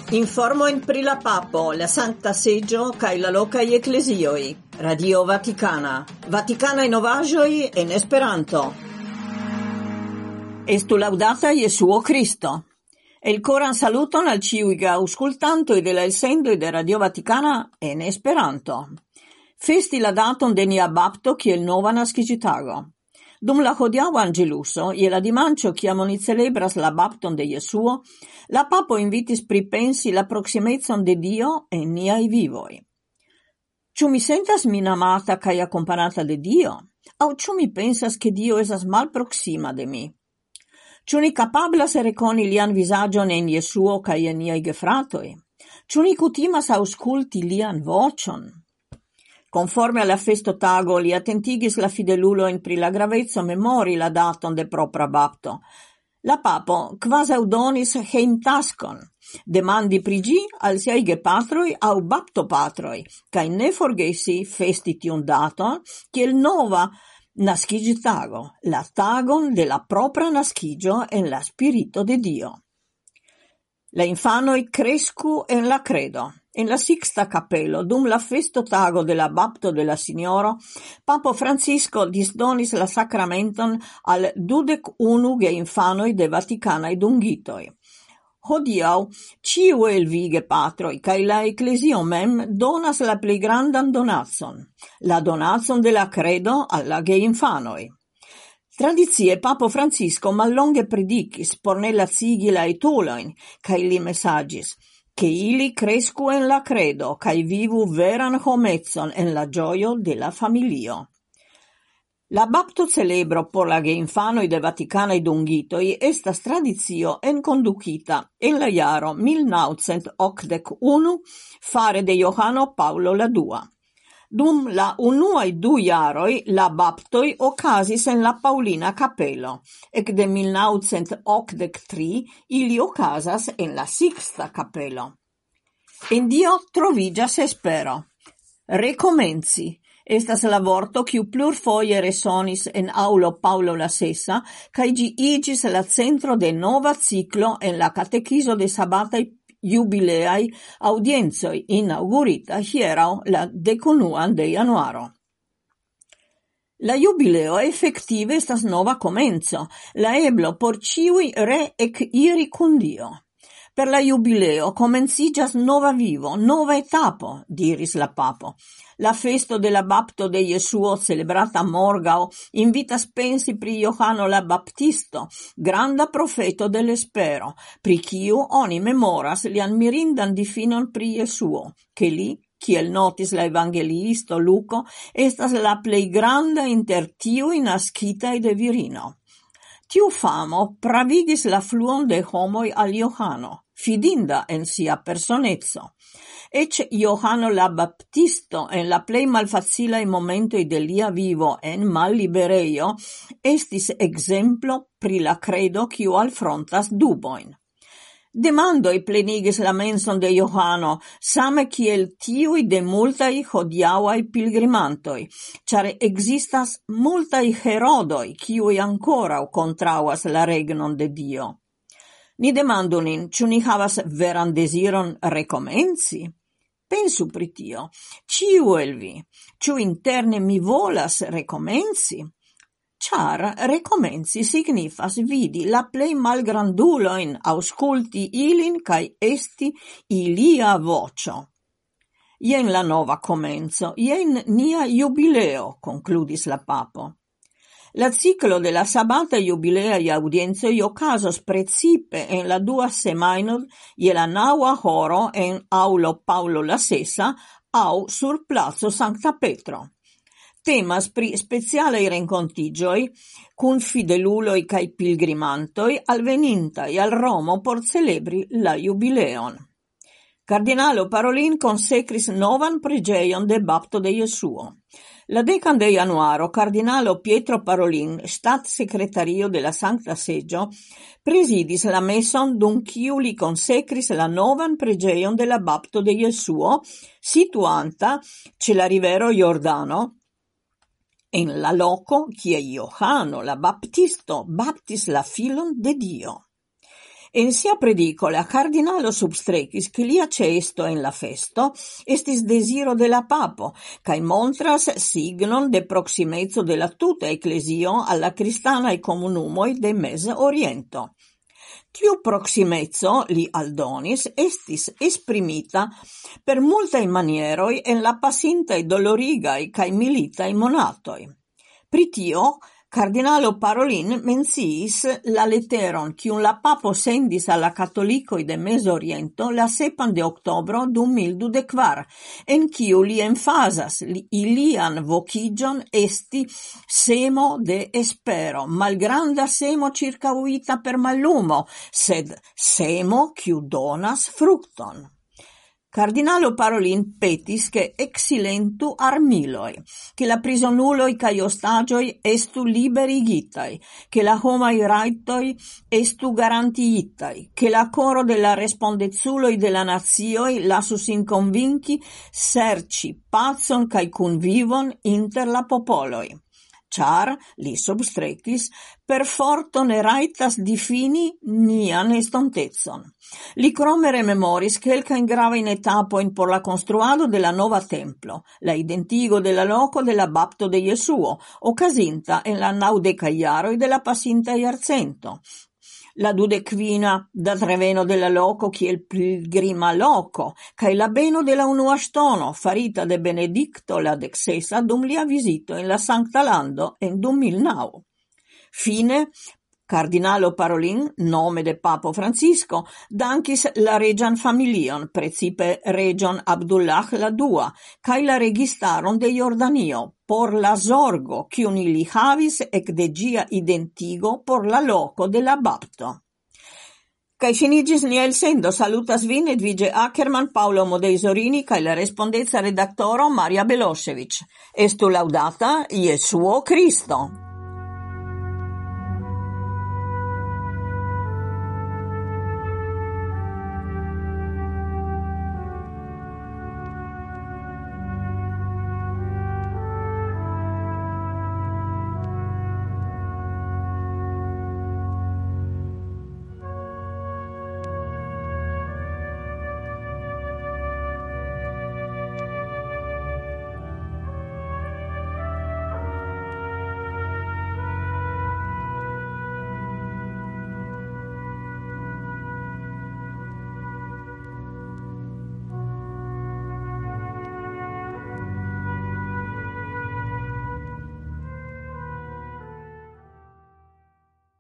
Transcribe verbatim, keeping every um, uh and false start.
Informo in pri la papo, la Sancta Seggio, cae la locai ecclesioi. Radio Vaticana. Vaticana novaĵoj en Esperanto. Estu laudata Jesuo Cristo. El coran saluton al ciui aŭskultantoj de la elsendoj de Radio Vaticana en Esperanto. Festi la daton de nia bapto kiel nova naskiĝtago. Dum la hodiaŭa angeluso, je la dimanĉo kiam oni celebras la bapton de Jesuo, la papo invitis pripensi la proksimecon de Dio en niaj vivoj. Ĉu mi sentas min amata kaj akompanata de Dio? Aŭ ĉu mi pensas ke Dio estas malproksima de mi? Ĉu ni kapablas rekoni lian vizaĝon en Jesuo kaj en niaj gefratoj? Ĉu ni kutimas aŭskulti lian voĉon? Conforme alla festo tago li attentigis la fidelulo in pri la gravezzo memori la daton de propra bapto. La papo quasi donis heim taskon, demandi pri gi al siai gepatroi au baptopatroi, cae ne forgesi festi tiun daton, kiel nova naskigi tago, la tagon de la propra naskigio en la spirito de Dio. La infanoi crescu en la credo. En la Sixta Capello, dum la festo tago de la bapto de la Signoro, Papo Francisco disdonis la sacramenton al dudec unu ge infanoi de Vaticanai dungitoi. Hodiau, ciu el vi gepatroi, cae la ecclesio mem donas la plei grandan donatson, la donatson de la credo alla ge infanoi. Tradizie Papo Francisco mallonge predicis por ne lacigi la etoloin, cae li messagis, che ili crescu en la credo, cae vivu veran homezzon en la gioio de la familio. La bapto celebro por la geinfanoi de Vaticanai dungitoi estas tradizio enconducita en la jaro mil naŭcent okdek unu fare de Johano Paulo la dua. Dum la unuaj du jaroj la baptoj okazis en la Paulina Kapelo, ekde mil naŭcent okdek tri ili okazas en la Sixta Kapelo. En Dio troviĝas espero. Rekomenci estas la vorto kiu plurfoje resonis en aŭlo Paŭlo la sesa kaj ĝi iĝis la centro de nova ciklo en la katekizo de sabataj jubileai audienzoi inaugurita hieraŭ la dekonuan de januaro. La jubileo efektive estas nova komenco, la eblo por ĉiuj re-ekiri kun Dio. Per la jubileo komenciĝas nova vivo, nova etapo, diris la papo. La festo de la bapto de Jesuo celebrata morgaŭ invitas pensi pri Johano la Baptisto, granda profeto de l'espero, pri kiu oni memoras lian mirindan difinon pri Jesuo, ke li, kiel notis la evangeliisto Luko, estas la plej granda inter tiuj naskitaj de virino. Tiu famo pravigis la fluon de homoj al Johano, fidinda en sia personezzo. Ec Johano la Baptisto en la plej malfacilaj momentoj de lia vivo en malliberejo estis ekzemplo pri la credo kiu alfrontas dubojn. Demandoj plenigis la menson de Johano, same kiel tiuj de multaj hodiaŭaj pilgrimantoj, ĉar ekzistas multaj Herodoj, kiuj ankoraŭ kontraŭas la regnon de Dio. Ni demandu nin, ĉu ni havas veran deziron rekomenci? Pensu pri tio, ĉiu el vi, ĉu interne mi volas rekomenci? Ĉar rekomenci signifas vidi la plej malgrandulojn, aŭskulti ilin kaj esti ilia voĉo. Jen la nova komenco, jen nia jubileo, konkludis la papo. La ciclo de la sabata jubileaj audiencoj okazos precipe en la dua semajno je la naŭa horo en aŭlo Paŭlo la sesa aŭ sur placo Sankta Petro. Temas pri specialaj renkontiĝoj kun fideluloj kaj pilgrimantoj alvenintaj al Romo por celebri la jubileon. Kardinalo Parolin konsekris novan preĝejon de bapto de Jesuo. La decan de januaro, Cardinalo Pietro Parolin, Statsecretario de la Sancta Seggio, presidis la meson dum kiu li consecris la novan preĝejon de la bapto de Jesuo, situanta ĉe la rivero Jordano, en la loco kie Johano la Baptisto baptis la filon de Dio. En sia predicole a cardinalo substrecis che lia cesto en la festo estis desiro de la papo, cae montras signon de proximezzo de la tuta ecclesio alla cristanae comunumoi de Mese Oriento. Tiu proximezzo, li aldonis, estis esprimita per multae manieroi en la pasintae dolorigae cae militae monatoi. Pritio, cardinalo Parolin menciis la letteron cium la papo sendis alla cattolicoi de Mese Oriento la sepan de octobro du mil dudekvar, en ciu li enfasas ilian vocigion esti semo de espero, malgranda semo circauita per mallumo, sed semo ciu donas fructon. Cardinalo Parolin petis che exilentu armiloi, che la prisonuloi cae ostagioi estu liberigitai, che la homai raitoi estu garantiitai, che la coro della respondezuloi della nazioi lasus inconvinci serci pazon cae convivon inter la popoloi. Char, li substrecis, per forto ne raitas difini nian estontezon. Li crome rememoris quelcain gravain etapoin por la construado de la nova templo, la identigo de la loco de la bapto de Jesuo, ocasinta en la naudeca iaroi de la pasinta iarcento. La dudecvina da treveno de la loco kiel pilgrima loco, cae la beno de la unua stono, farita de Benedicto la dexesa dum lia visito in la Sancta Lando en du mil nau. Fine, Cardinalo Parolin, nome de Papo Francisco, dankis la regian familion, precipe region Abdullah la dua, cae la registaron de Jordanio, por la zorgo, cium ili havis ec de gia identigo por la loco de la bapto. Cae finigis nia elsendo, salutas vin Edvige Ackerman, Paolo Modei Zorini, cae la respondezza redaktoro Maria Belosevic. Estu laudata Jesuo Cristo!